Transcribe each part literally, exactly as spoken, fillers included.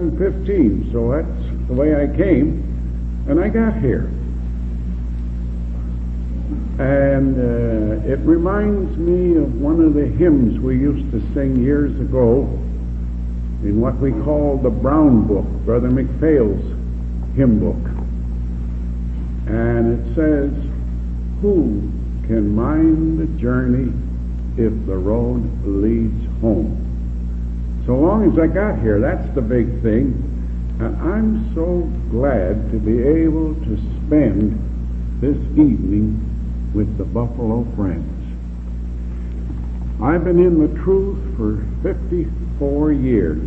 seven fifteen, so that's the way I came. And I got here. And uh, it reminds me of one of the hymns we used to sing years ago in what we call the Brown Book, Brother McPhail's hymn book. And it says, "Who can mind the journey if the road leads home?" So long as I got here, that's the big thing. And I'm so glad to be able to spend this evening with the Buffalo Friends. I've been in the truth for fifty-four years.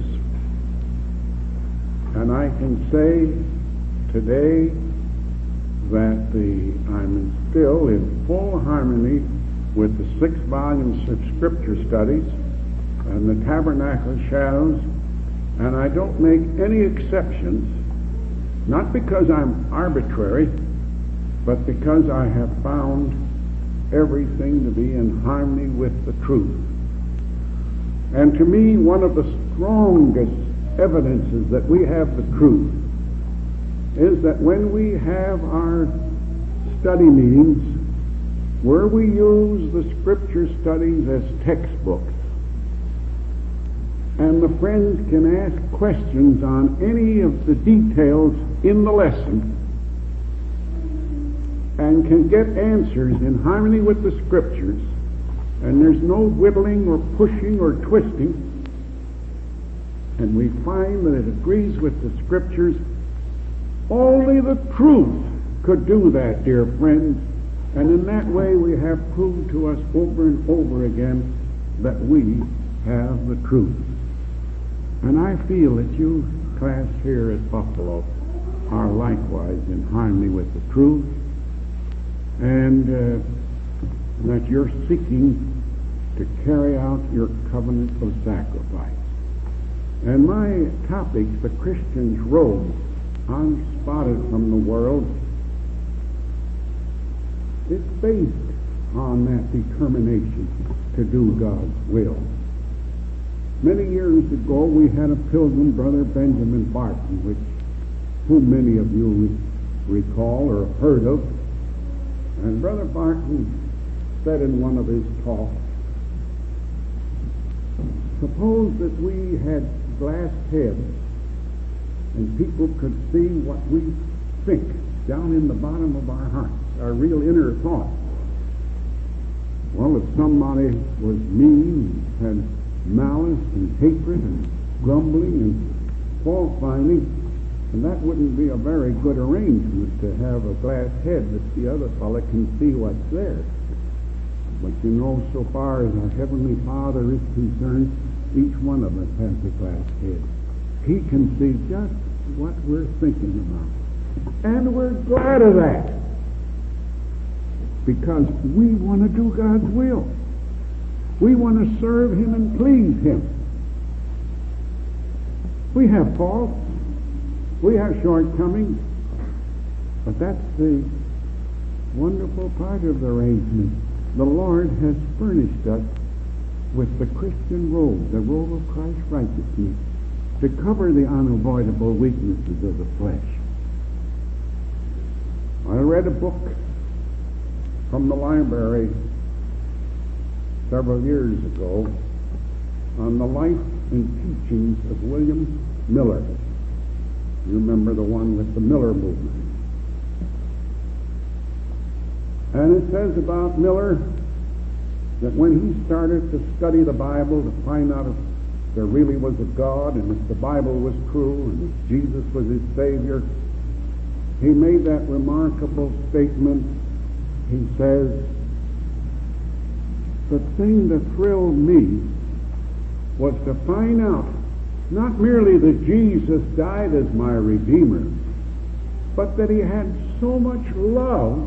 And I can say today that the I'm still in full harmony with the six volumes of Scripture studies and the Tabernacle Shadows, and I don't make any exceptions, not because I'm arbitrary, but because I have found everything to be in harmony with the truth. And to me, one of the strongest evidences that we have the truth is that when we have our study meetings, where we use the Scripture studies as textbooks, and the friends can ask questions on any of the details in the lesson and can get answers in harmony with the Scriptures, and there's no whittling or pushing or twisting, and we find that it agrees with the Scriptures. Only the truth could do that, dear friends, and in that way we have proved to us over and over again that we have the truth. And I feel that you, class here at Buffalo, are likewise in harmony with the truth, and uh, that you're seeking to carry out your covenant of sacrifice. And my topic, the Christian's robe, unspotted from the world, is based on that determination to do God's will. Many years ago, we had a pilgrim, Brother Benjamin Barton, which whom many of you recall or have heard of. And Brother Barton said in one of his talks, suppose that we had glass heads and people could see what we think down in the bottom of our hearts, our real inner thoughts. Well, if somebody was mean, had malice and hatred and grumbling and fault finding, and that wouldn't be a very good arrangement to have a glass head that the other fellow can see what's there. But you know, so far as our Heavenly Father is concerned, each one of us has a glass head. He can see just what we're thinking about. And we're glad of that, because we want to do God's will. We want to serve Him and please Him. We have faults. We have shortcomings. But that's the wonderful part of the arrangement. The Lord has furnished us with the Christian robe, the robe of Christ's righteousness, to cover the unavoidable weaknesses of the flesh. I read a book from the library several years ago on the life and teachings of William Miller. You remember the one with the Miller movement. And it says about Miller that when he started to study the Bible to find out if there really was a God and if the Bible was true and if Jesus was his Savior, he made that remarkable statement. He says, the thing that thrilled me was to find out not merely that Jesus died as my Redeemer, but that he had so much love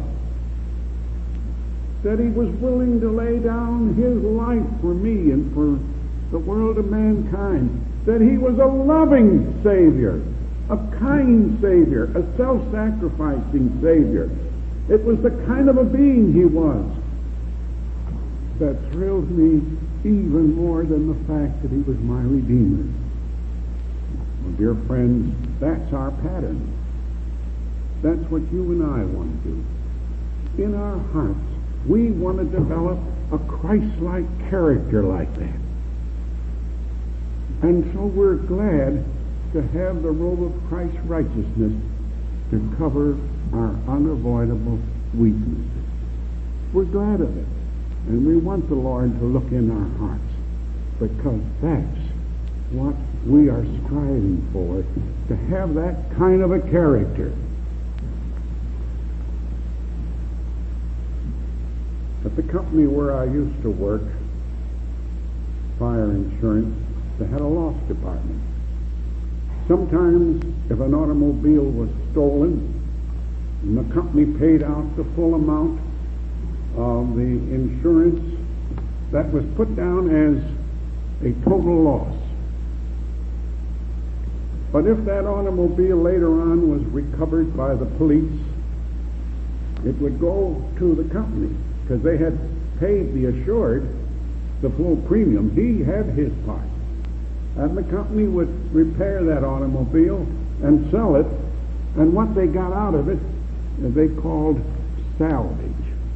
that he was willing to lay down his life for me and for the world of mankind, that he was a loving Savior, a kind Savior, a self-sacrificing Savior. It was the kind of a being he was that thrilled me even more than the fact that he was my Redeemer. Well, dear friends, that's our pattern. That's what you and I want to do. In our hearts, we want to develop a Christ-like character like that. And so we're glad to have the robe of Christ's righteousness to cover our unavoidable weaknesses. We're glad of it. And we want the Lord to look in our hearts, because that's what we are striving for, to have that kind of a character. At the company where I used to work, fire insurance, they had a loss department. Sometimes if an automobile was stolen and the company paid out the full amount of the insurance, that was put down as a total loss. But if that automobile later on was recovered by the police, it would go to the company, because they had paid the assured the full premium. He had his part. And the company would repair that automobile and sell it, and what they got out of it, they called salvage.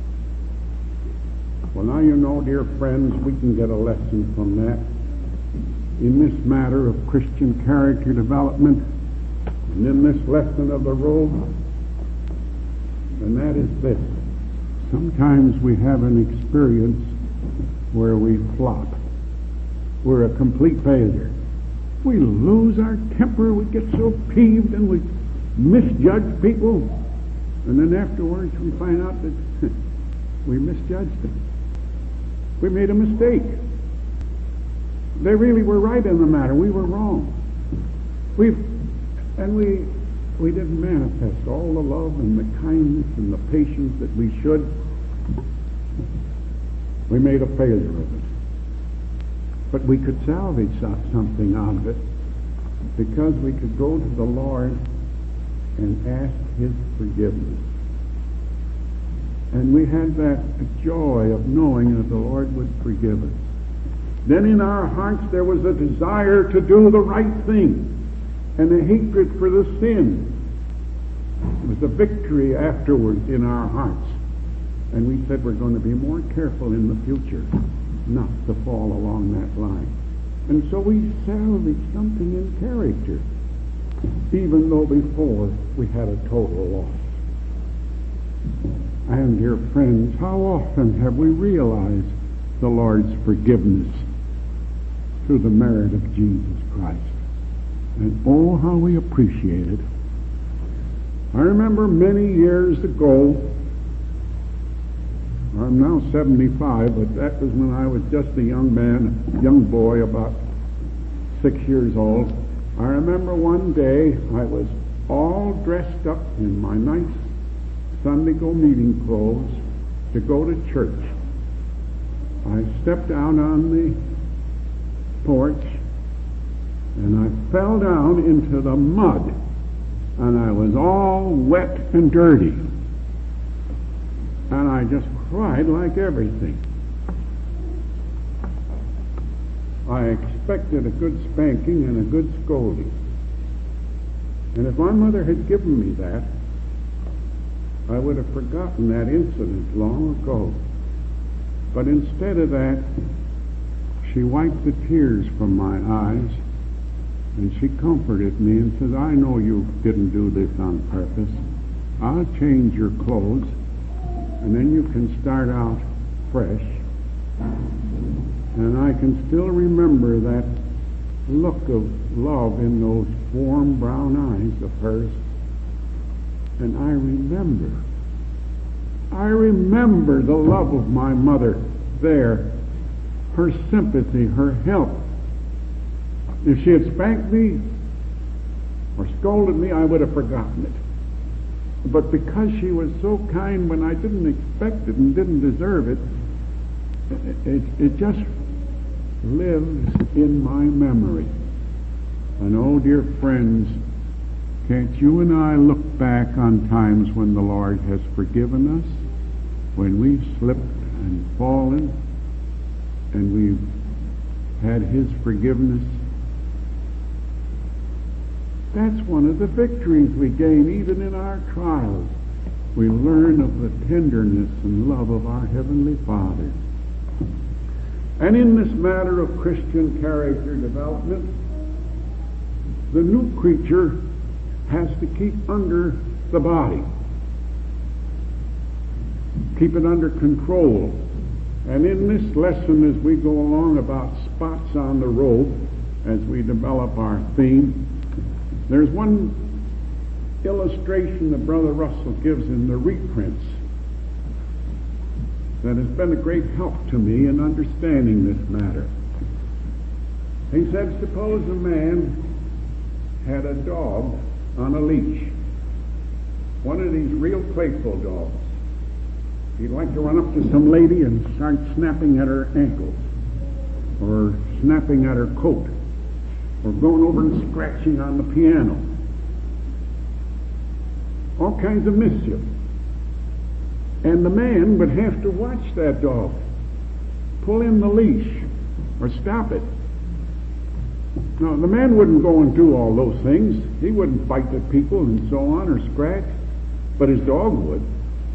Well, now you know, dear friends, we can get a lesson from that in this matter of Christian character development, and in this lesson of the robe, and that is this. Sometimes we have an experience where we flop. We're a complete failure. We lose our temper, we get so peeved, and we misjudge people, and then afterwards we find out that we misjudged them. We made a mistake. They really were right in the matter. We were wrong. We've, and we we didn't manifest all the love and the kindness and the patience that we should. We made a failure of it. But we could salvage something out of it, because we could go to the Lord and ask His forgiveness. And we had that joy of knowing that the Lord would forgive us. Then in our hearts there was a desire to do the right thing, and a hatred for the sin. It was a victory afterwards in our hearts. And we said we're going to be more careful in the future not to fall along that line. And so we salvaged something in character, even though before we had a total loss. And dear friends, how often have we realized the Lord's forgiveness through the merit of Jesus Christ? And oh, how we appreciate it. I remember many years ago, I'm now seventy-five, but that was when I was just a young man, a young boy, about six years old. I remember one day I was all dressed up in my nice Sunday go meeting clothes to go to church. I stepped out on the porch and I fell down into the mud, and I was all wet and dirty. And I just cried like everything. I expected a good spanking and a good scolding. And if my mother had given me that, I would have forgotten that incident long ago. But instead of that, she wiped the tears from my eyes, and she comforted me and said, I know you didn't do this on purpose. I'll change your clothes, and then you can start out fresh. And I can still remember that look of love in those warm brown eyes of hers. And I remember, I remember the love of my mother there, her sympathy, her help. If she had spanked me or scolded me, I would have forgotten it. But because she was so kind when I didn't expect it and didn't deserve it, it, it just lives in my memory. And oh, dear friends, can't you and I look back on times when the Lord has forgiven us, when we've slipped and fallen, and we've had His forgiveness? That's one of the victories we gain even in our trials. We learn of the tenderness and love of our Heavenly Father. And in this matter of Christian character development, the new creature has to keep under the body. Keep it under control. And in this lesson, as we go along about spots on the robe, as we develop our theme, there's one illustration that Brother Russell gives in the reprints that has been a great help to me in understanding this matter. He said, suppose a man had a dog on a leash, one of these real playful dogs. He'd like to run up to some lady and start snapping at her ankles, or snapping at her coat, or going over and scratching on the piano. All kinds of mischief. And the man would have to watch that dog, pull in the leash, or stop it. No, the man wouldn't go and do all those things. He wouldn't fight at people and so on, or scratch, but his dog would.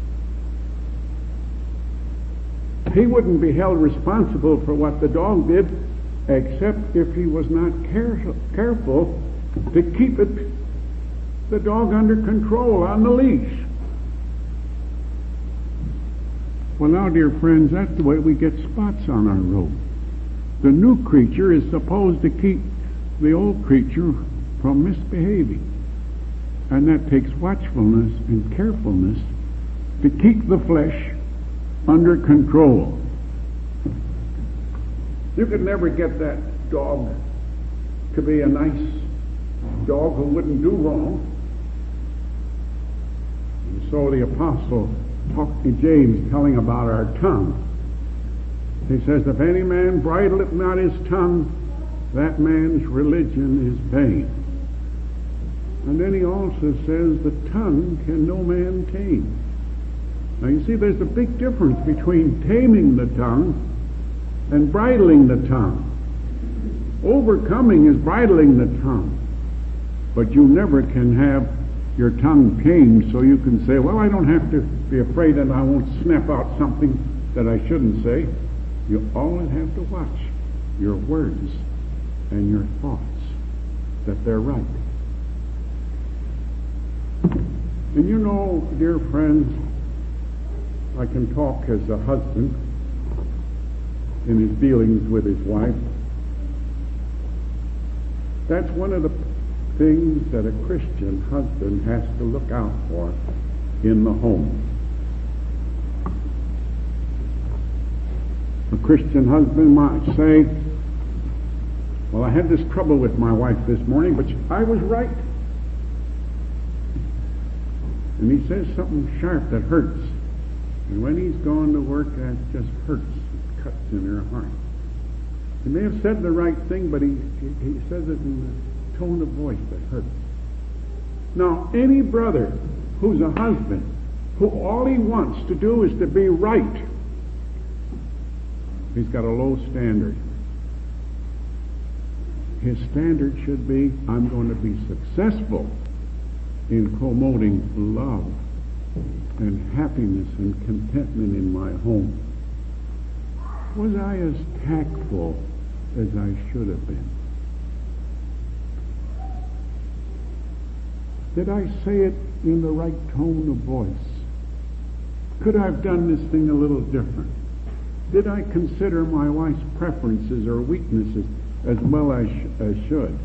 He wouldn't be held responsible for what the dog did, except if he was not care- careful to keep it, the dog under control on the leash. Well, now, dear friends, that's the way we get spots on our robe. The new creature is supposed to keep the old creature from misbehaving. And that takes watchfulness and carefulness to keep the flesh under control. You could never get that dog to be a nice dog who wouldn't do wrong. And so the apostle talked to James, telling about our tongue. He says, if any man bridleth not his tongue, that man's religion is vain. And then he also says, the tongue can no man tame. Now you see, there's a big difference between taming the tongue and bridling the tongue. Overcoming is bridling the tongue. But you never can have your tongue tamed so you can say, well, I don't have to be afraid that I won't snap out something that I shouldn't say. You always have to watch your words and your thoughts, that they're right. And you know, dear friends, I can talk as a husband in his dealings with his wife. That's one of the things that a Christian husband has to look out for in the home. A Christian husband might say, well, I had this trouble with my wife this morning, but I was right. And he says something sharp that hurts. And when he's gone to work, that just hurts. It cuts in her heart. He may have said the right thing, but he, he, he says it in a tone of voice that hurts. Now, any brother who's a husband, who all he wants to do is to be right, he's got a low standard. His standard should be, I'm going to be successful in promoting love and happiness and contentment in my home. Was I as tactful as I should have been? Did I say it in the right tone of voice? Could I have done this thing a little different? Did I consider my wife's preferences or weaknesses as well as as should?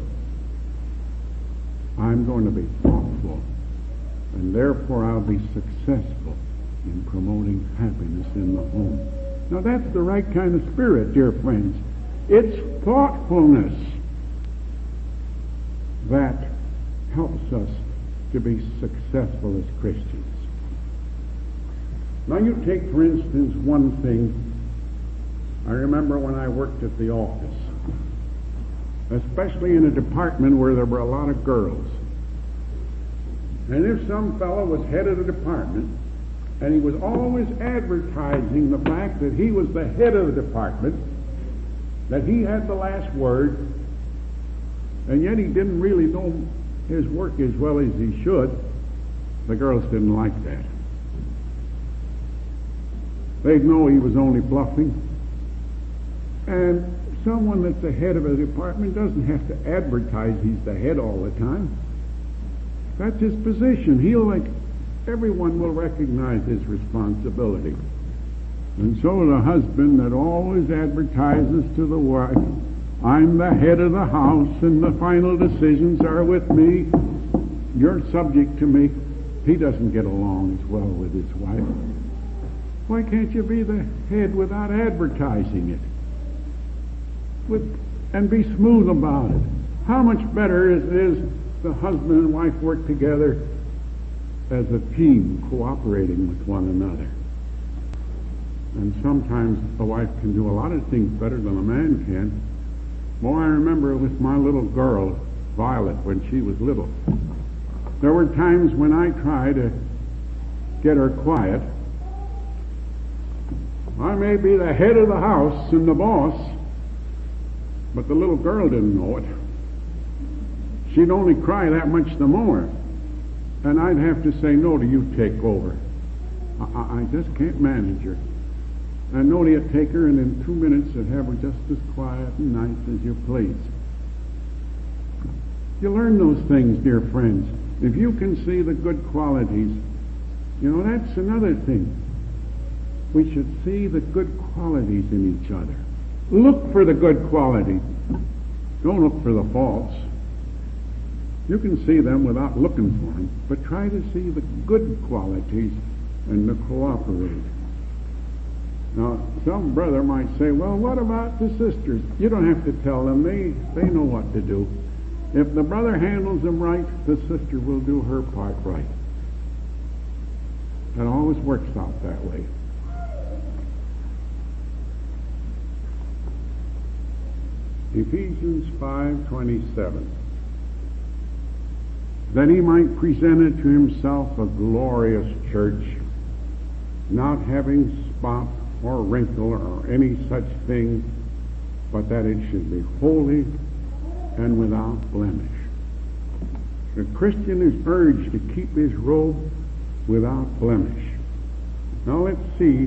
I'm going to be thoughtful, and therefore I'll be successful in promoting happiness in the home. Now that's the right kind of spirit, dear friends. It's thoughtfulness that helps us to be successful as Christians. Now you take, for instance, one thing. I remember when I worked at the office, especially in a department where there were a lot of girls. And if some fellow was head of the department, and he was always advertising the fact that he was the head of the department, that he had the last word, and yet he didn't really know his work as well as he should. The girls didn't like that. They'd know he was only bluffing. And someone that's the head of a department doesn't have to advertise he's the head all the time. That's his position. He'll like everyone will recognize his responsibility. And so the husband that always advertises to the wife, I'm the head of the house and the final decisions are with me. You're subject to me. He doesn't get along as well with his wife. Why can't you be the head without advertising it? With, and be smooth about it. How much better is it is the husband and wife work together as a team, cooperating with one another. And sometimes a wife can do a lot of things better than a man can. Well, I remember with my little girl, Violet, when she was little. There were times when I tried to get her quiet. I may be the head of the house and the boss, but the little girl didn't know it. She'd only cry that much the more. And I'd have to say, no, do you take over. I, I, I just can't manage her. And nobody would take her, and in two minutes I'd have her just as quiet and nice as you please. You learn those things, dear friends. If you can see the good qualities, you know, that's another thing. We should see the good qualities in each other. Look for the good qualities. Don't look for the faults. You can see them without looking for them, but try to see the good qualities and to cooperate. Now, some brother might say, well, what about the sisters? You don't have to tell them. They, they know what to do. If the brother handles them right, the sister will do her part right. It always works out that way. Ephesians five twenty-seven. That he might present it to himself a glorious church, not having spot or wrinkle or any such thing, but that it should be holy and without blemish. The Christian is urged to keep his robe without blemish. Now let's see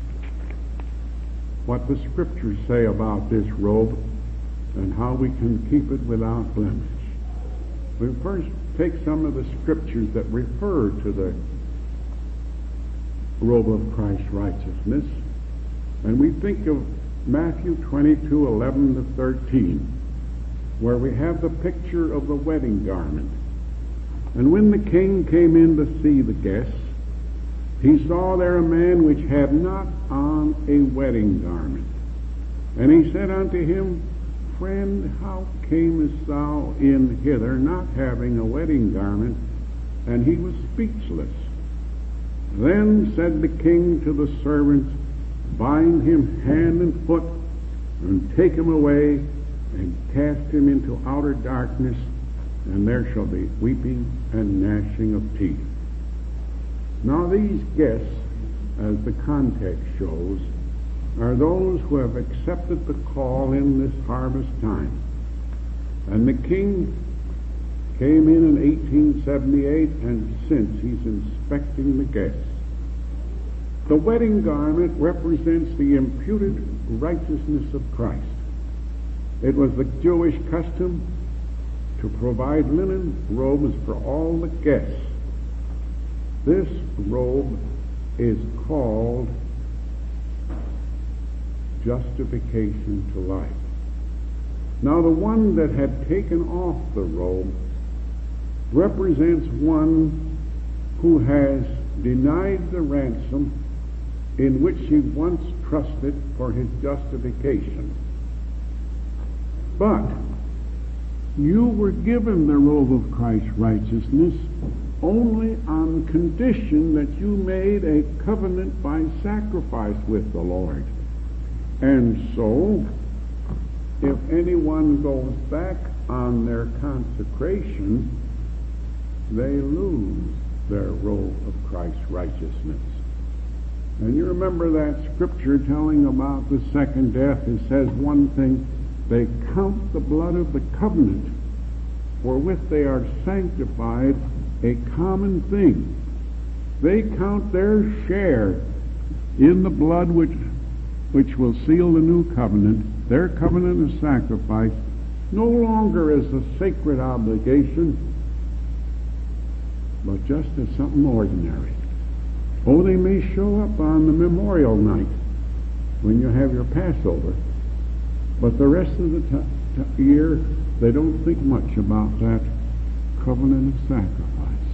what the Scriptures say about this robe and how we can keep it without blemish. We first take some of the Scriptures that refer to the robe of Christ's righteousness, and we think of Matthew twenty-two, eleven to thirteen, where we have the picture of the wedding garment. And when the king came in to see the guests, he saw there a man which had not on a wedding garment. And he said unto him, Friend, how camest thou in hither not having a wedding garment? And he was speechless. Then said the king to the servants, Bind him hand and foot, and take him away, and cast him into outer darkness, and there shall be weeping and gnashing of teeth. Now these guests, as the context shows, are those who have accepted the call in this harvest time. And the king came in in eighteen seventy-eight, and since he's inspecting the guests. The wedding garment represents the imputed righteousness of Christ. It was the Jewish custom to provide linen robes for all the guests. This robe is called justification to life. Now the one that had taken off the robe represents one who has denied the ransom in which he once trusted for his justification. But you were given the robe of Christ's righteousness only on condition that you made a covenant by sacrifice with the Lord. And so, if anyone goes back on their consecration, they lose their robe of Christ's righteousness. And you remember that scripture telling about the second death. It says one thing, they count the blood of the covenant wherewith they are sanctified a common thing. They count their share in the blood which which will seal the new covenant, their covenant of sacrifice, no longer as a sacred obligation, but just as something ordinary. Oh, they may show up on the memorial night when you have your Passover, but the rest of the t- t- year they don't think much about that covenant of sacrifice.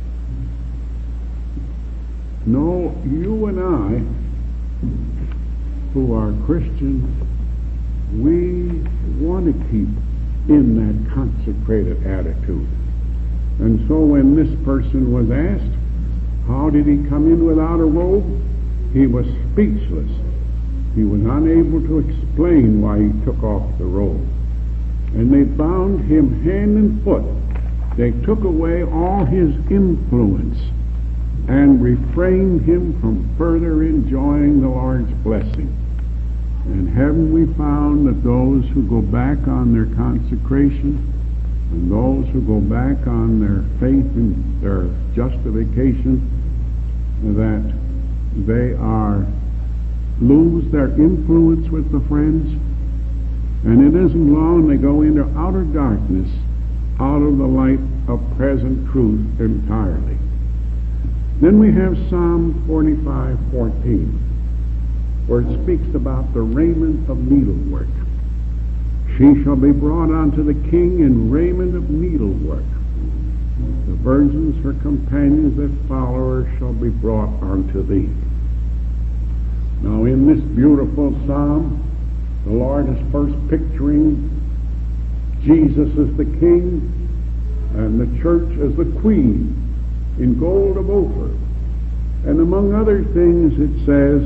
No, you and I, who are Christians, we want to keep in that consecrated attitude. And so when this person was asked, how did he come in without a robe? He was speechless. He was unable to explain why he took off the robe. And they bound him hand and foot. They took away all his influence and refrained him from further enjoying the Lord's blessing. And haven't we found that those who go back on their consecration and those who go back on their faith and their justification, that they are lose their influence with the friends, and it isn't long they go into outer darkness, out of the light of present truth entirely. Then we have Psalm forty-five fourteen, where it speaks about the raiment of needlework. She shall be brought unto the king in raiment of needlework. The virgins, her companions that follow her, shall be brought unto thee. Now in this beautiful psalm, the Lord is first picturing Jesus as the king and the church as the queen in gold of Ophir. And among other things it says,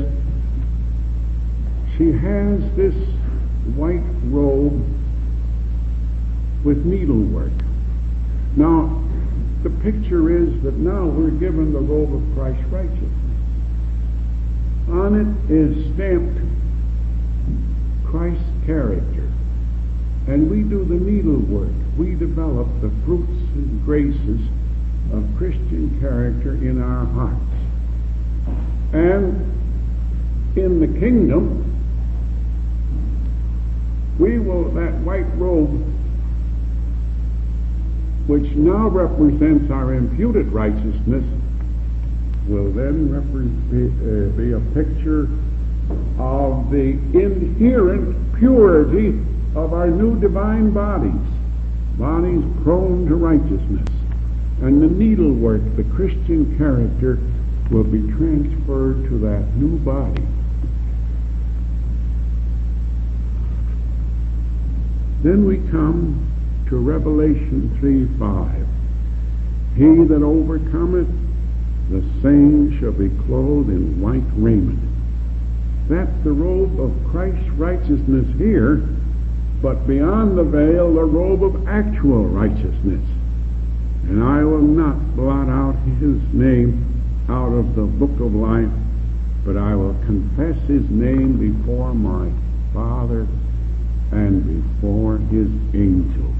she has this white robe with needlework. Now, the picture is that now we're given the robe of Christ's righteousness. On it is stamped Christ's character. And we do the needlework. We develop the fruits and graces of Christian character in our hearts. And in the kingdom, we will, that white robe, which now represents our imputed righteousness, will then repre- be, uh, be a picture of the inherent purity of our new divine bodies, bodies prone to righteousness. And the needlework, the Christian character, will be transferred to that new body. Then we come to Revelation three five. He that overcometh, the same shall be clothed in white raiment. That's the robe of Christ's righteousness here, but beyond the veil, the robe of actual righteousness. And I will not blot out his name out of the book of life, but I will confess his name before my Father and before his angels.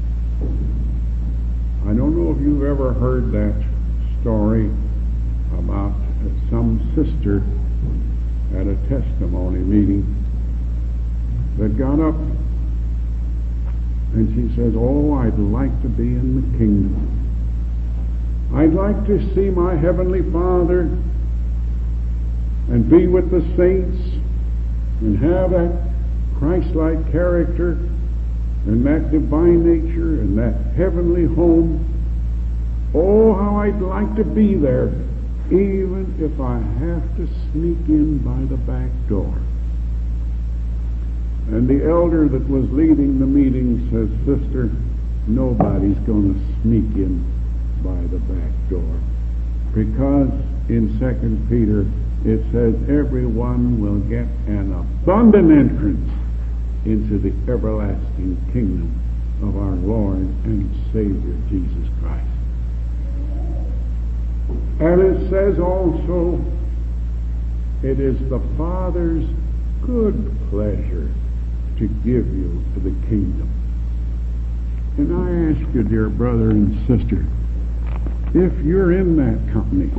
I don't know if you've ever heard that story about some sister at a testimony meeting that got up and she says, oh, I'd like to be in the kingdom. I'd like to see my heavenly Father and be with the saints and have that Christ-like character and that divine nature and that heavenly home. Oh, how I'd like to be there, even if I have to sneak in by the back door. And the elder that was leading the meeting says, Sister, nobody's going to sneak in by the back door. Because in Second Peter it says, everyone will get an abundant entrance into the everlasting kingdom of our Lord and Savior Jesus Christ. And it says also, it is the Father's good pleasure to give you to the kingdom. And I ask you, dear brother and sister, if you're in that company,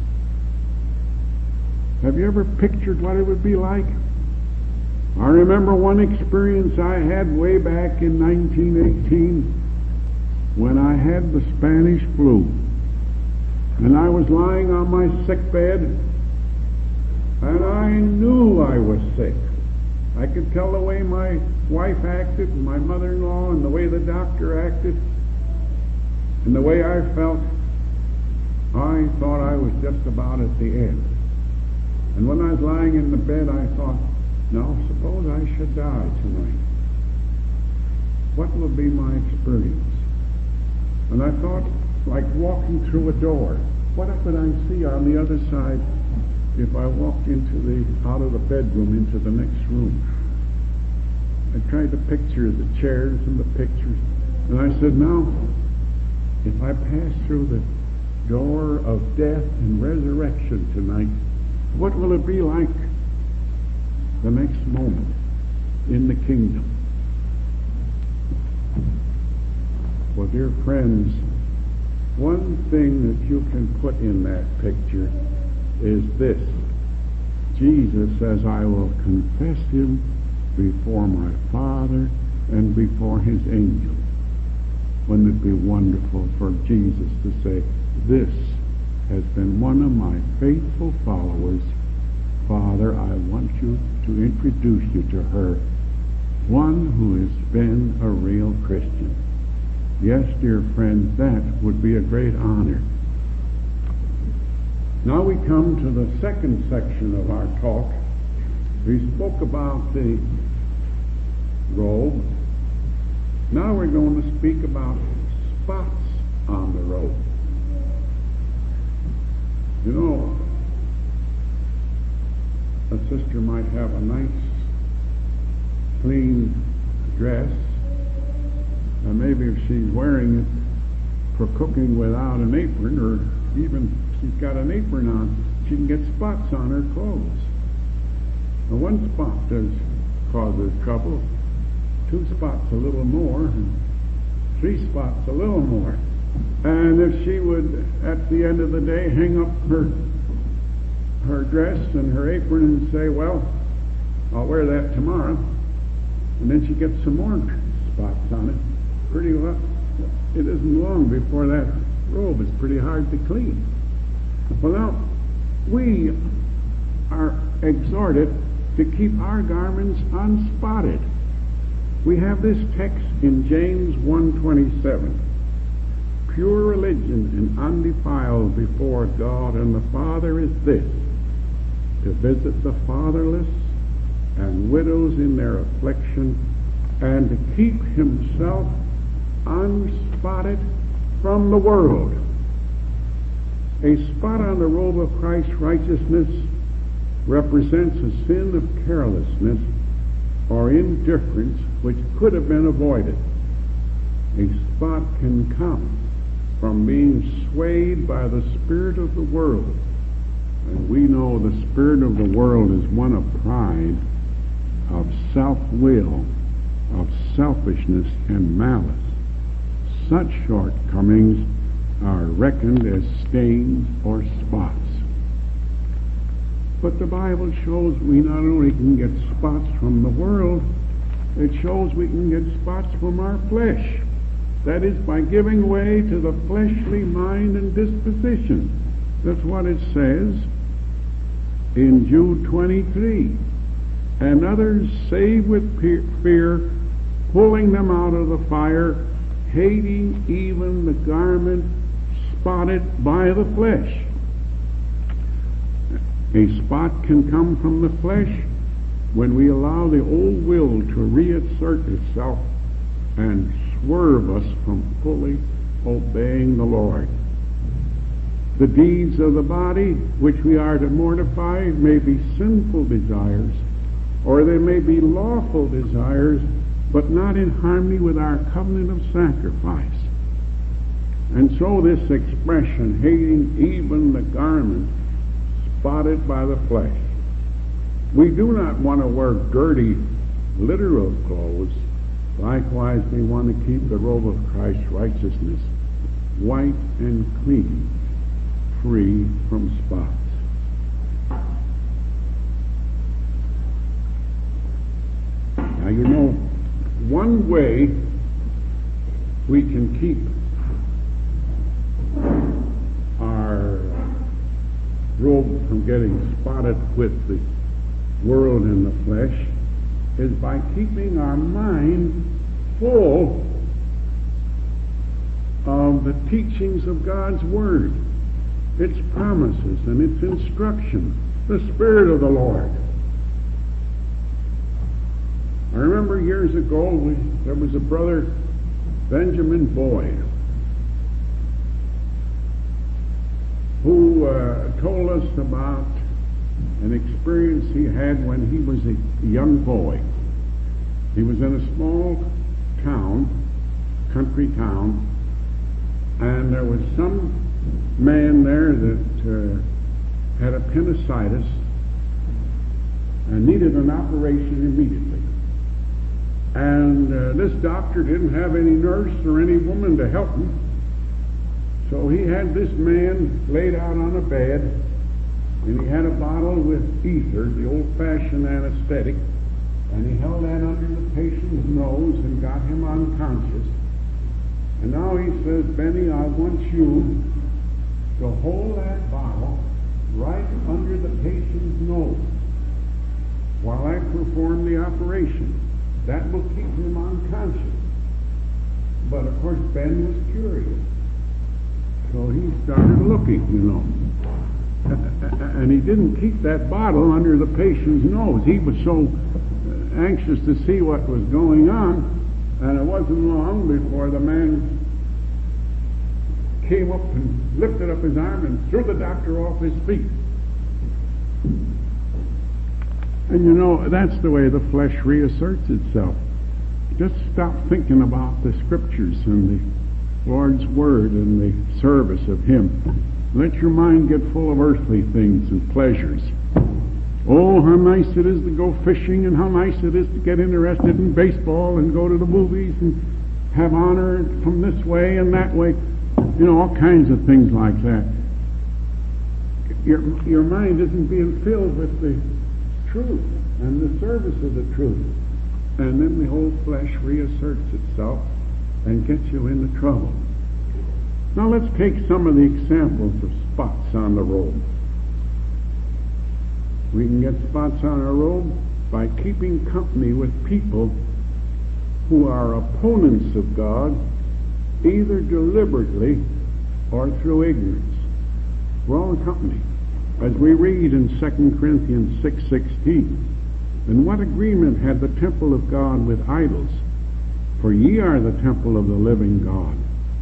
have you ever pictured what it would be like? I remember one experience I had way back in nineteen eighteen when I had the Spanish flu. And I was lying on my sick bed, and I knew I was sick. I could tell the way my wife acted, and my mother-in-law, and the way the doctor acted, and the way I felt. I thought I was just about at the end. And when I was lying in the bed, I thought, now suppose I should die tonight. What will be my experience? And I thought, like walking through a door, what would I see on the other side if I walked into the out of the bedroom into the next room? I tried to picture the chairs and the pictures, and I said, now, if I pass through the door of death and resurrection tonight, what will it be like the next moment in the kingdom? Well, dear friends, one thing that you can put in that picture is this. Jesus says, I will confess him before my Father and before his angels. Wouldn't it be wonderful for Jesus to say, this has been one of my faithful followers. Father, I want you to introduce you to her, one who has been a real Christian. Yes, dear friends, that would be a great honor. Now we come to the second section of our talk. We spoke about the robe. Now we're going to speak about spots on the robe. You know, a sister might have a nice, clean dress, and maybe if she's wearing it for cooking without an apron, or even if she's got an apron on, she can get spots on her clothes. Now, one spot does causes trouble, two spots a little more, and three spots a little more. And if she would, at the end of the day, hang up her her dress and her apron and say, well, I'll wear that tomorrow, and then she gets some more spots on it, pretty well, it isn't long before that robe is pretty hard to clean. Well, now, we are exhorted to keep our garments unspotted. We have this text in James one twenty-seven. Pure religion and undefiled before God and the Father is this, to visit the fatherless and widows in their affliction, and to keep himself unspotted from the world. A spot on the robe of Christ's righteousness represents a sin of carelessness or indifference which could have been avoided. A spot can come from being swayed by the spirit of the world. And we know the spirit of the world is one of pride, of self-will, of selfishness and malice. Such shortcomings are reckoned as stains or spots. But the Bible shows we not only can get spots from the world, it shows we can get spots from our flesh. That is, by giving way to the fleshly mind and disposition. That's what it says in Jude twenty-three. And others save with fear, pulling them out of the fire, hating even the garment spotted by the flesh. A spot can come from the flesh when we allow the old will to reassert itself and swerve us from fully obeying the Lord. The deeds of the body which we are to mortify may be sinful desires, or they may be lawful desires, but not in harmony with our covenant of sacrifice. And so this expression, hating even the garment spotted by the flesh. We do not want to wear dirty, literal clothes, Likewise, we want to keep the robe of Christ's righteousness white and clean, free from spots. Now, you know, one way we can keep our robe from getting spotted with the world and the flesh is by keeping our mind full of the teachings of God's Word, its promises and its instruction, the Spirit of the Lord. I remember years ago we, there was a brother, Benjamin Boyd, who uh, told us about an experience he had when he was a young boy. He was in a small town, country town, and there was some man there that uh, had appendicitis and needed an operation immediately. And uh, this doctor didn't have any nurse or any woman to help him. So he had this man laid out on a bed, and he had a bottle with ether, the old-fashioned anesthetic, and he held that under the patient's nose and got him unconscious. And now he says, Benny, I want you to hold that bottle right under the patient's nose while I perform the operation. That will keep him unconscious. But of course, Ben was curious. So he started looking, you know. And he didn't keep that bottle under the patient's nose. He was so anxious to see what was going on, and it wasn't long before the man came up and lifted up his arm and threw the doctor off his feet. And you know, that's the way the flesh reasserts itself. Just stop thinking about the Scriptures and the Lord's Word and the service of Him. Let your mind get full of earthly things and pleasures. Oh, how nice it is to go fishing, and how nice it is to get interested in baseball and go to the movies and have honor from this way and that way. You know, all kinds of things like that. Your, your mind isn't being filled with the truth and the service of the truth. And then the whole flesh reasserts itself and gets you into trouble. Now let's take some of the examples of spots on the robe. We can get spots on our robe by keeping company with people who are opponents of God, either deliberately or through ignorance. We're all in company. As we read in Second Corinthians six sixteen, and what agreement had the temple of God with idols? For ye are the temple of the living God.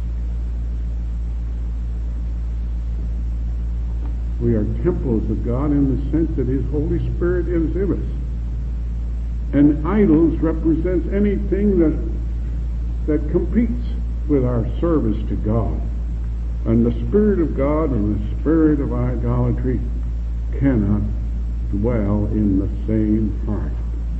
We are temples of God in the sense that His Holy Spirit is in us. And idols represents anything that that competes with our service to God. And the Spirit of God and the spirit of idolatry cannot dwell in the same heart.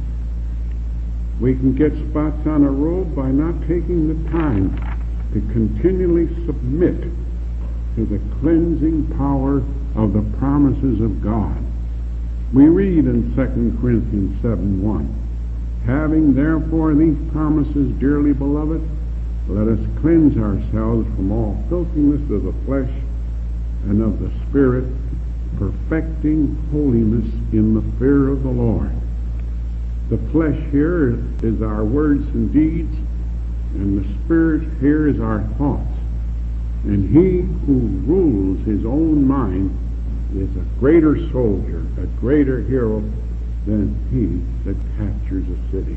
We can get spots on a robe by not taking the time to continually submit to the cleansing power of the promises of God. We read in Second Corinthians seven one, having therefore these promises, dearly beloved, let us cleanse ourselves from all filthiness of the flesh and of the Spirit, perfecting holiness in the fear of the Lord. The flesh here is our words and deeds, and the Spirit here is our thoughts. And he who rules his own mind is a greater soldier, a greater hero than he that captures a city.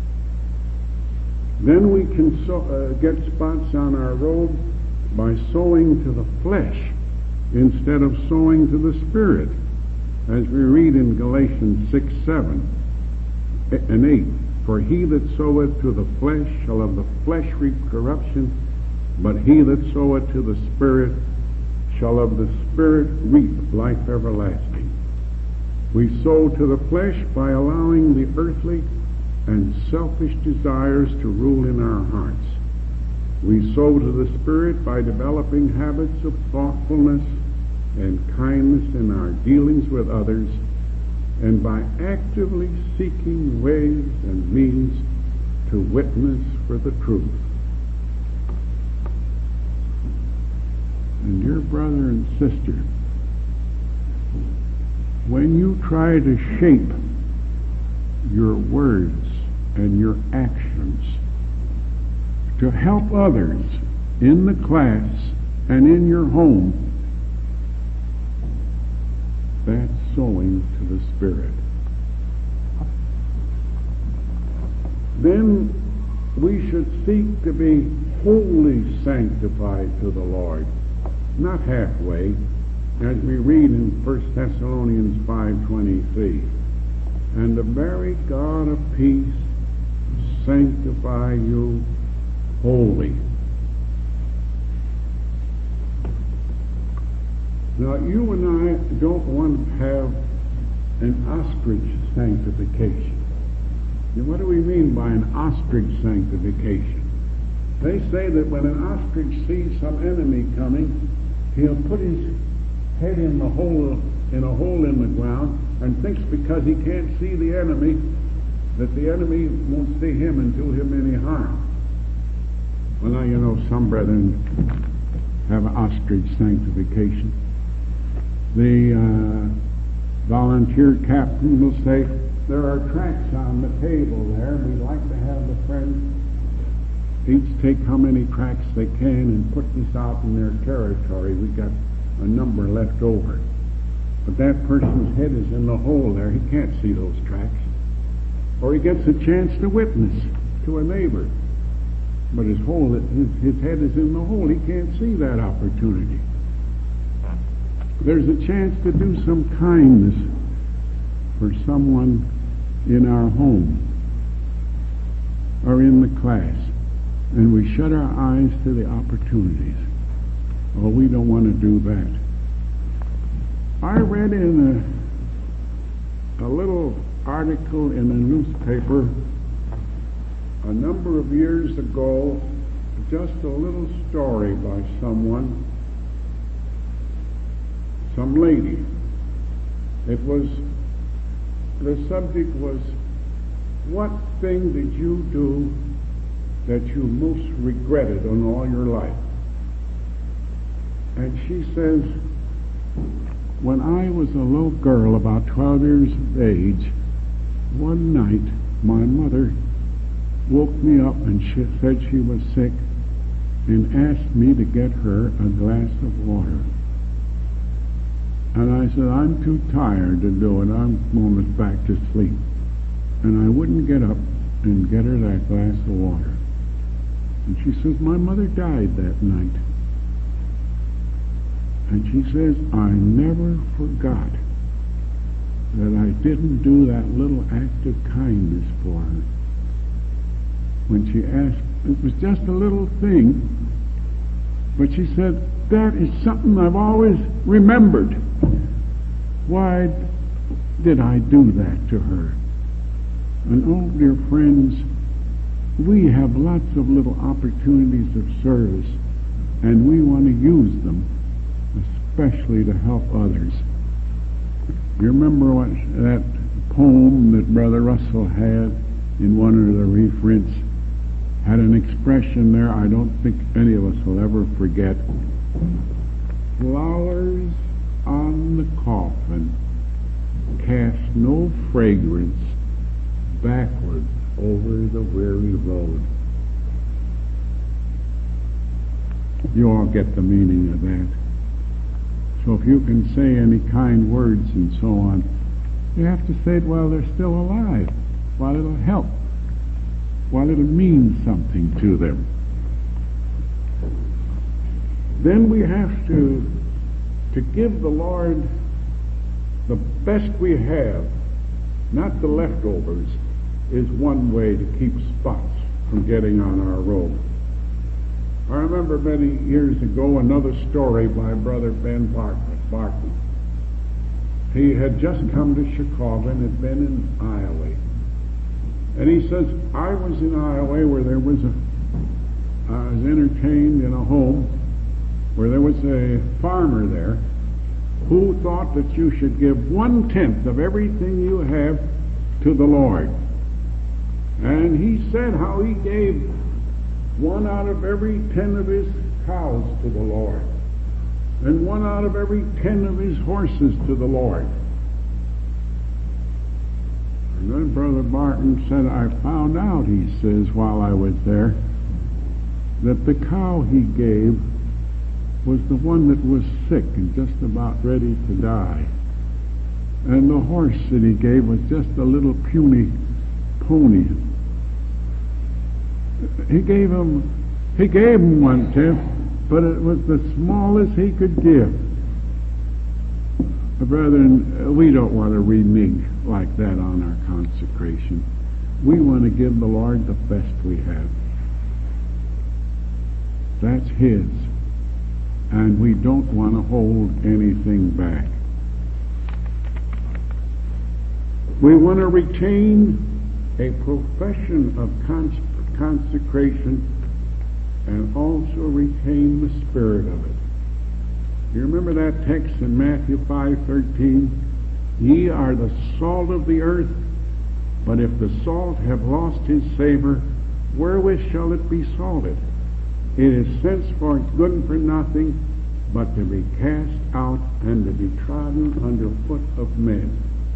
Then we can so, uh, get spots on our robe by sowing to the flesh instead of sowing to the Spirit, as we read in Galatians six seven and eight. For he that soweth to the flesh shall of the flesh reap corruption, but he that soweth to the Spirit shall of the Spirit reap life everlasting. We sow to the flesh by allowing the earthly and selfish desires to rule in our hearts. We sow to the Spirit by developing habits of thoughtfulness and kindness in our dealings with others, and by actively seeking ways and means to witness for the truth. And dear brother and sister, when you try to shape your words and your actions to help others in the class and in your home, that's sowing to the Spirit. Then we should seek to be wholly sanctified to the Lord, not halfway, as we read in First Thessalonians five twenty-three. And the very God of peace sanctify you wholly. Now, you and I don't want to have an ostrich sanctification. Now, what do we mean by an ostrich sanctification? They say that when an ostrich sees some enemy coming, he'll put his head in the hole, in a hole in the ground, and thinks because he can't see the enemy, that the enemy won't see him and do him any harm. Well, now you know some brethren have an ostrich sanctification. The uh, volunteer captain will say, there are tracts on the table there. We'd like to have the friends each take how many tracts they can and put this out in their territory. We got a number left over. But that person's head is in the hole there. He can't see those tracts. Or he gets a chance to witness to a neighbor. But his hole, his, his head is in the hole. He can't see that opportunity. There's a chance to do some kindness for someone in our home or in the class, and we shut our eyes to the opportunities. Oh, we don't want to do that. I read in a, a little article in a newspaper a number of years ago, just a little story by someone, some lady. It was, the subject was, what thing did you do that you most regretted on all your life? And she says, when I was a little girl, about twelve years of age, one night my mother woke me up and she said she was sick and asked me to get her a glass of water. And I said, I'm too tired to do it. I'm going back to sleep. And I wouldn't get up and get her that glass of water. And she says, my mother died that night. And she says, I never forgot that I didn't do that little act of kindness for her. When she asked, it was just a little thing, but she said, that is something I've always remembered. Why did I do that to her? And oh, dear friends, we have lots of little opportunities of service, and we want to use them, especially to help others. You remember what that poem that Brother Russell had in one of the reprints had an expression there I don't think any of us will ever forget. Flowers on the coffin cast no fragrance backward over the weary road. You all get the meaning of that. So if you can say any kind words and so on, you have to say it while they're still alive, while it'll help, while it'll mean something to them. Then we have to to give the Lord the best we have, not the leftovers, is one way to keep spots from getting on our road. I remember many years ago another story by Brother Ben Barton. He had just come to Chicago and had been in Iowa. And he says, I was in Iowa where there was a, I was entertained in a home where there was a farmer there who thought that you should give one-tenth of everything you have to the Lord. And he said how he gave one out of every ten of his cows to the Lord, and one out of every ten of his horses to the Lord. And then Brother Barton said, I found out, he says, while I was there, that the cow he gave was the one that was sick and just about ready to die. And the horse that he gave was just a little puny pony. He gave him, he gave him one tenth, but it was the smallest he could give. Brethren, we don't want to renege like that on our consecration. We want to give the Lord the best we have. That's His. And we don't want to hold anything back. We want to retain a profession of cons- consecration and also retain the spirit of it. You remember that text in Matthew five thirteen? Ye are the salt of the earth, but if the salt have lost his savor, wherewith shall it be salted? It is henceforth good for nothing, but to be cast out and to be trodden under foot of men.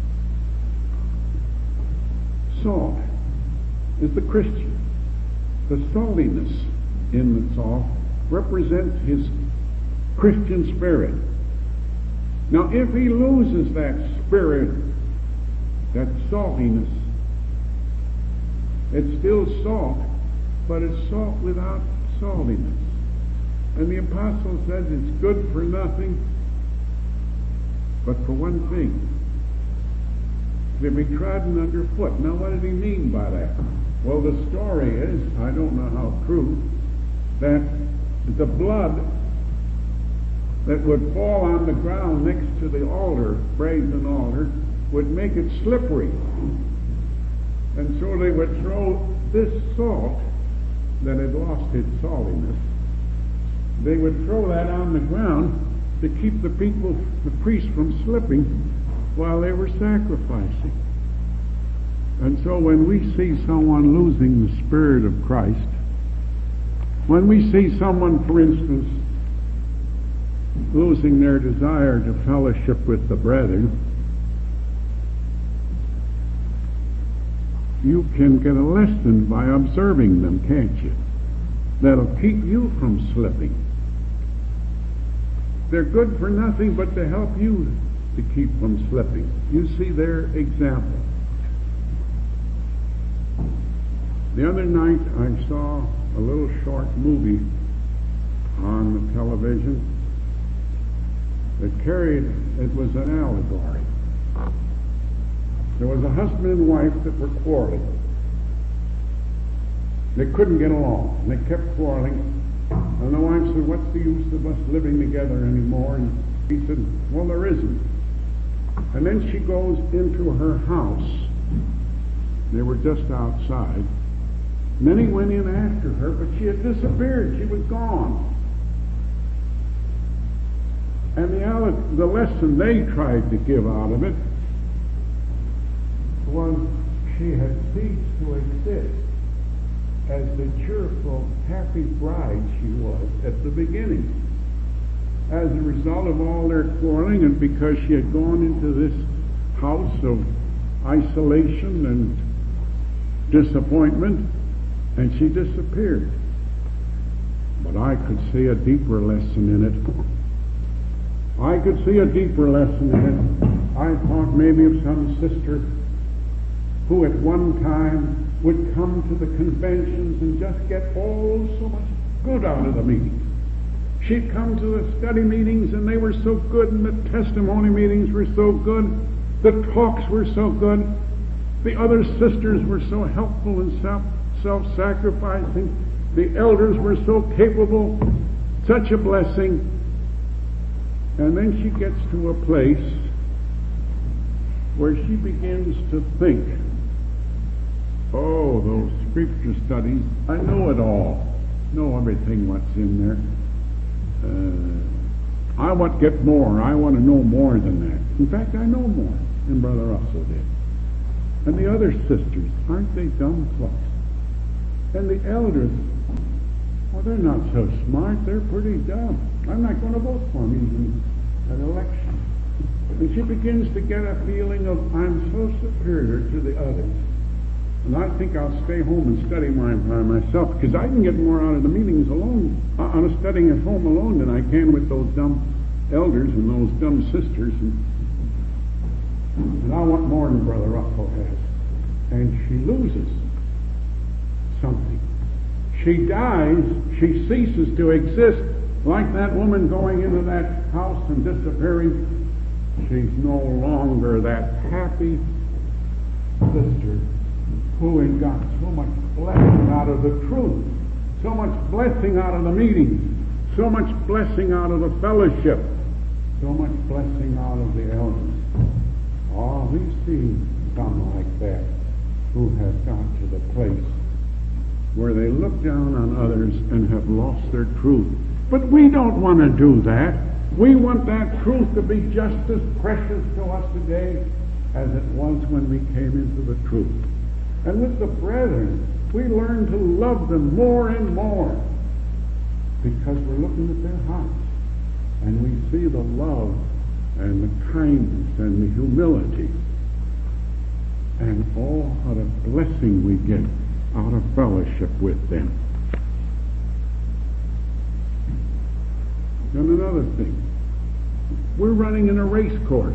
Salt is the Christian. The saltiness in the salt represents his Christian spirit. Now, if he loses that spirit, that saltiness, it's still salt, but it's salt without saltiness. And the apostle says it's good for nothing, but for one thing, to be trodden underfoot. Now, what did he mean by that? Well, the story is, I don't know how true, that the blood that would fall on the ground next to the altar, brazen altar, would make it slippery. And so they would throw this salt that had lost its saltiness, they would throw that on the ground to keep the people, the priests, from slipping while they were sacrificing. And so when we see someone losing the Spirit of Christ, when we see someone, for instance, losing their desire to fellowship with the brethren, you can get a lesson by observing them, can't you? That'll keep you from slipping. They're good for nothing but to help you to keep from slipping. You see their example. The other night I saw a little short movie on the television that carried, it was an allegory. There was a husband and wife that were quarreling. They couldn't get along, and they kept quarreling. And the wife said, what's the use of us living together anymore? And he said, well, there isn't. And then she goes into her house. They were just outside. And then he went in after her, but she had disappeared. She was gone. And the, the lesson they tried to give out of it was she had ceased to exist as the cheerful, happy bride she was at the beginning. As a result of all their quarreling, and because she had gone into this house of isolation and disappointment, and she disappeared. But I could see a deeper lesson in it. I could see a deeper lesson in it. I thought maybe of some sister who at one time would come to the conventions and just get oh so much good out of the meetings. She'd come to the study meetings and they were so good, and the testimony meetings were so good, the talks were so good, the other sisters were so helpful and self, self-sacrificing, the elders were so capable, such a blessing. And then she gets to a place where she begins to think Oh, those scripture studies, I know it all. Know everything what's in there. Uh, I want to get more. I want to know more than that. In fact, I know more than Brother Russell did. And the other sisters, aren't they dumb fucks? And the elders, well, they're not so smart. They're pretty dumb. I'm not going to vote for them even at election. And she begins to get a feeling of, I'm so superior to the others. And I think I'll stay home and study my, by myself, because I can get more out of the meetings alone, uh, out of studying at home alone, than I can with those dumb elders and those dumb sisters. And, and I want more than Brother Russell has. And she loses something. She dies, she ceases to exist, like that woman going into that house and disappearing. She's no longer that happy sister who had got so much blessing out of the truth, so much blessing out of the meetings, so much blessing out of the fellowship, so much blessing out of the elders. Oh, we've seen some like that who have got to the place where they look down on others and have lost their truth. But we don't want to do that. We want that truth to be just as precious to us today as it was when we came into the truth. And with the brethren, we learn to love them more and more because we're looking at their hearts and we see the love and the kindness and the humility and all what a blessing we get out of fellowship with them. And another thing, we're running in a race course.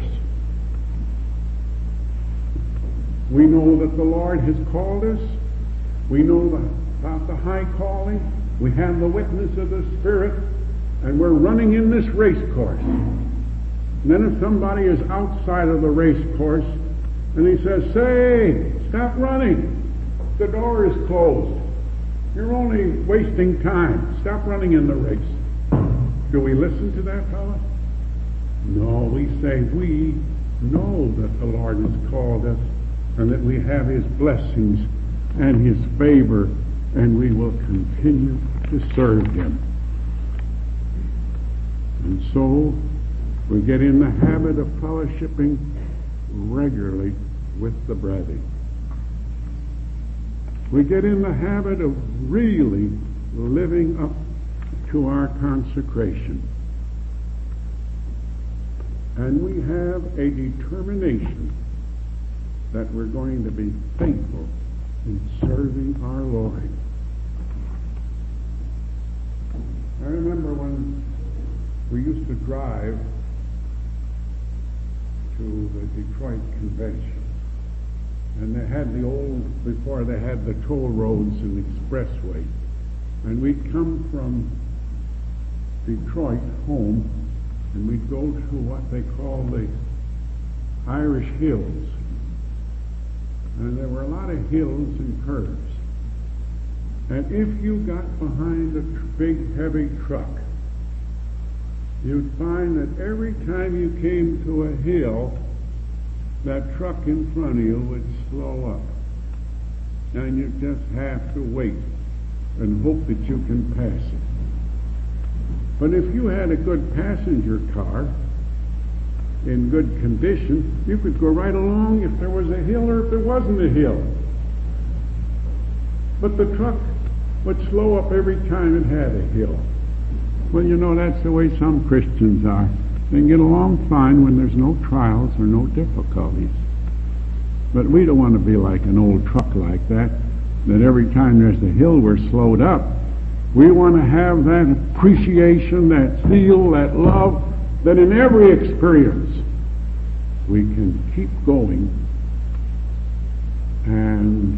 We know that the Lord has called us. We know the, about the high calling. We have the witness of the Spirit. And we're running in this race course. And then if somebody is outside of the race course and he says, say, stop running. The door is closed. You're only wasting time. Stop running in the race. Do we listen to that fellow? No, we say we know that the Lord has called us and that we have His blessings and His favor, and we will continue to serve Him. And so we get in the habit of fellowshipping regularly with the brethren. We get in the habit of really living up to our consecration. And we have a determination that we're going to be faithful in serving our Lord. I remember when we used to drive to the Detroit convention, and they had the old, before they had the toll roads and expressway, and we'd come from Detroit home, and we'd go to what they call the Irish Hills. And there were a lot of hills and curves. And if you got behind a tr- big, heavy truck, you'd find that every time you came to a hill, that truck in front of you would slow up. And you just have to wait and hope that you can pass it. But if you had a good passenger car, in good condition, you could go right along if there was a hill or if there wasn't a hill. But the truck would slow up every time it had a hill. Well, you know, that's the way some Christians are. They can get along fine when there's no trials or no difficulties. But we don't want to be like an old truck like that, that every time there's a hill we're slowed up. We want to have that appreciation, that zeal, that love, that in every experience we can keep going and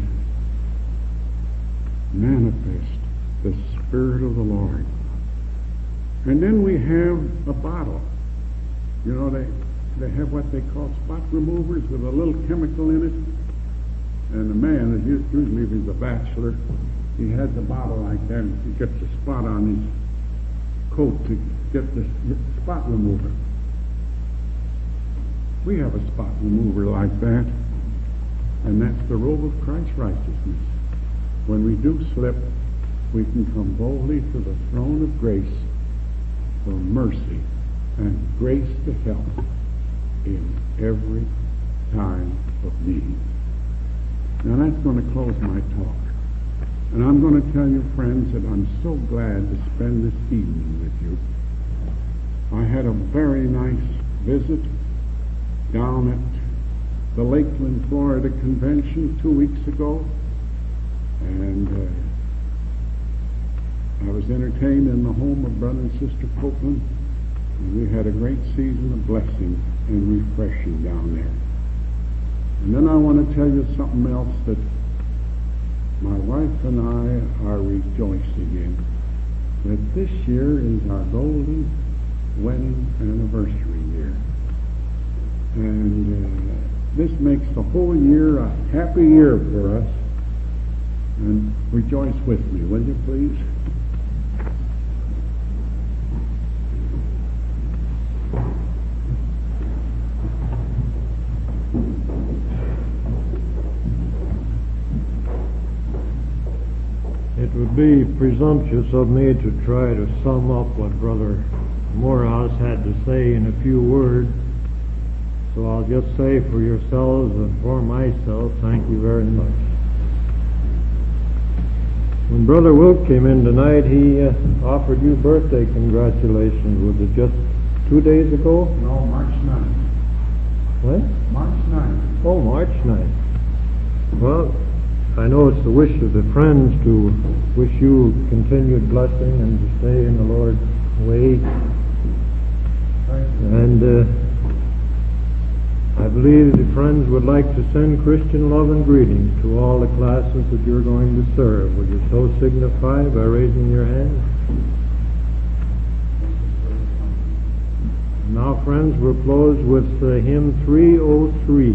manifest the Spirit of the Lord. And then we have a bottle. You know, they, they have what they call spot removers with a little chemical in it. And the man, usually if he's a bachelor, he has a bottle like that, and he gets a spot on his coat to get the spot remover. We have a spot remover like that. And that's the robe of Christ's righteousness. When we do slip, we can come boldly to the throne of grace for mercy and grace to help in every time of need. Now that's going to close my talk. And I'm going to tell you, friends, that I'm so glad to spend this evening with you. I had a very nice visit down at the Lakeland, Florida Convention two weeks ago. And uh, I was entertained in the home of Brother and Sister Copeland, and we had a great season of blessing and refreshing down there. And then I want to tell you something else that my wife and I are rejoicing in, that this year is our golden wedding anniversary year. And uh, this makes the whole year a happy year for us. And rejoice with me, will you please? It would be presumptuous of me to try to sum up what Brother Morehouse had to say in a few words. So I'll just say for yourselves and for myself, thank you very much. When Brother Wilk came in tonight, he uh, offered you birthday congratulations. Was it just two days ago? No, March ninth. What? March ninth. Oh, March ninth. Well, I know it's the wish of the friends to wish you continued blessing and to stay in the Lord's way. Thank you. And uh, I believe the friends would like to send Christian love and greetings to all the classes that you're going to serve. Would you so signify by raising your hand? Now, friends, we'll close with uh, hymn three oh three.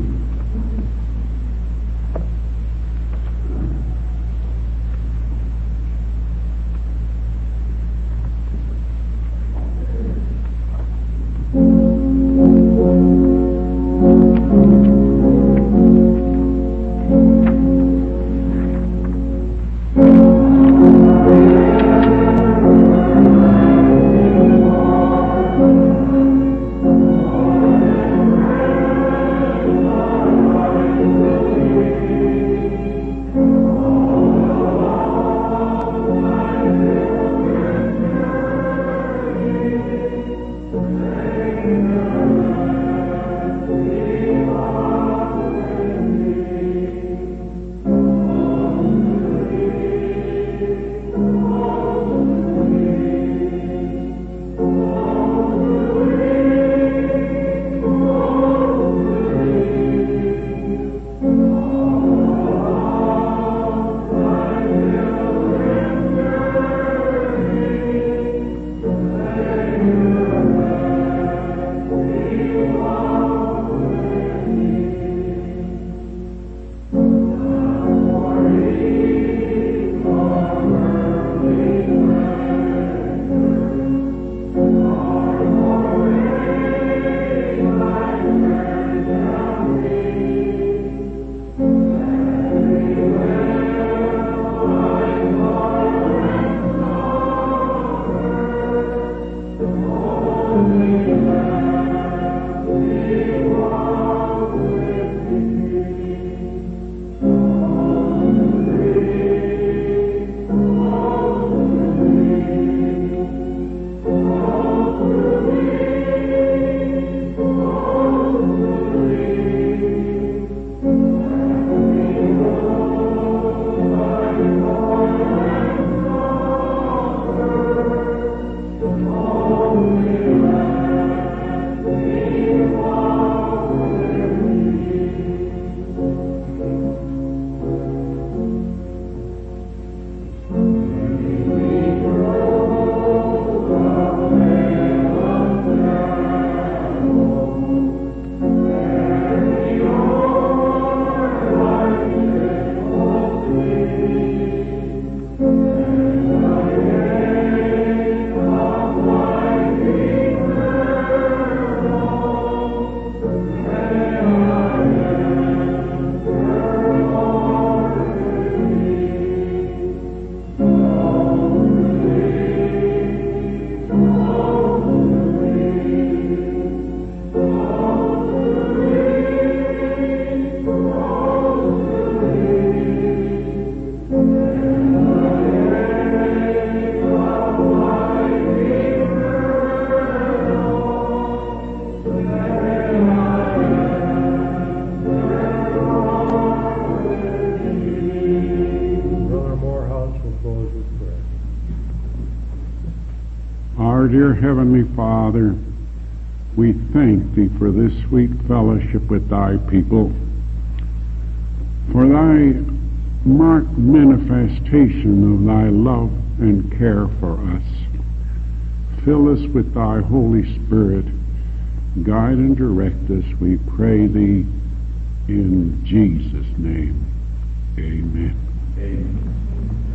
Our dear Heavenly Father, we thank Thee for this sweet fellowship with Thy people, for Thy marked manifestation of Thy love and care for us. Fill us with Thy Holy Spirit. Guide and direct us, we pray Thee, in Jesus' name. Amen. Amen.